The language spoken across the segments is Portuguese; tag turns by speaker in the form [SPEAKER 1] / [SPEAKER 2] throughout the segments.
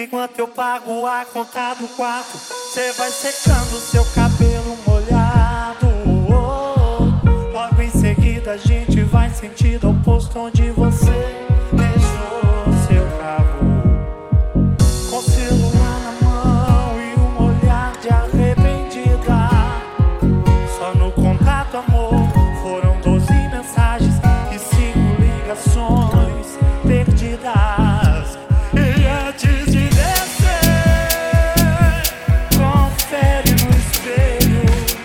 [SPEAKER 1] Enquanto eu pago a conta do quarto, cê vai secando seu cabelo molhado. Logo em seguida a gente vai sentido ao posto onde você deixou seu carro, com celular na mão e um olhar de arrependida. Só no contato, amor, foram 12 mensagens e 5 ligações perdidas. E antes de descer, confere no espelho,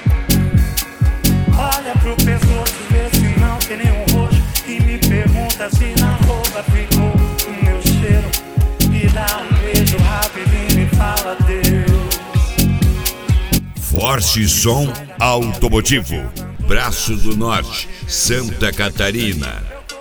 [SPEAKER 1] olha pro pescoço, vê se não tem nenhum roxo, e me pergunta se na roupa ficou o meu cheiro. Me dá um beijo rapidinho e fala adeus.
[SPEAKER 2] Forte Som Automotivo, Braço do Norte, Santa Catarina.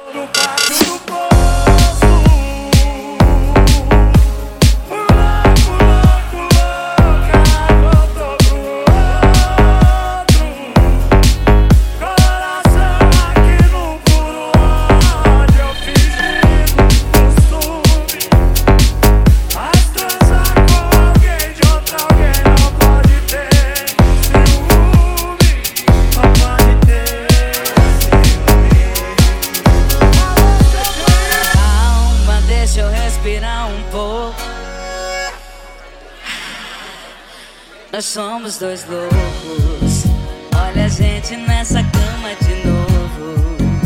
[SPEAKER 3] Nós somos dois loucos, olha a gente nessa cama de novo.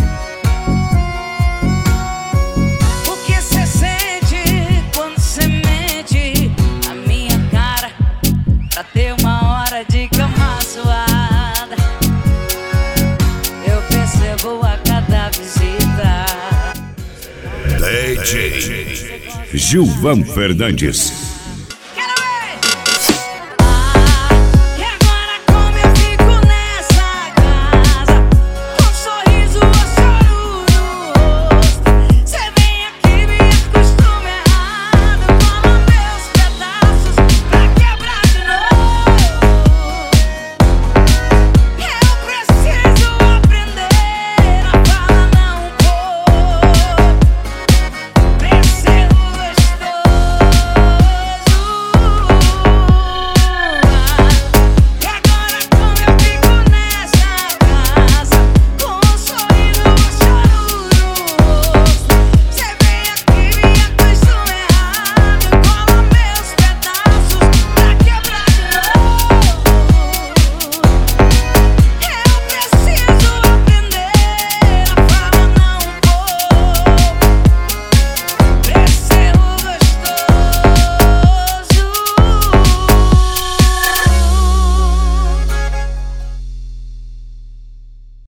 [SPEAKER 3] O que cê sente quando cê mente a minha cara pra ter uma hora de cama suada? Eu percebo a cada visita.
[SPEAKER 2] DJ Gilvan Fernandes.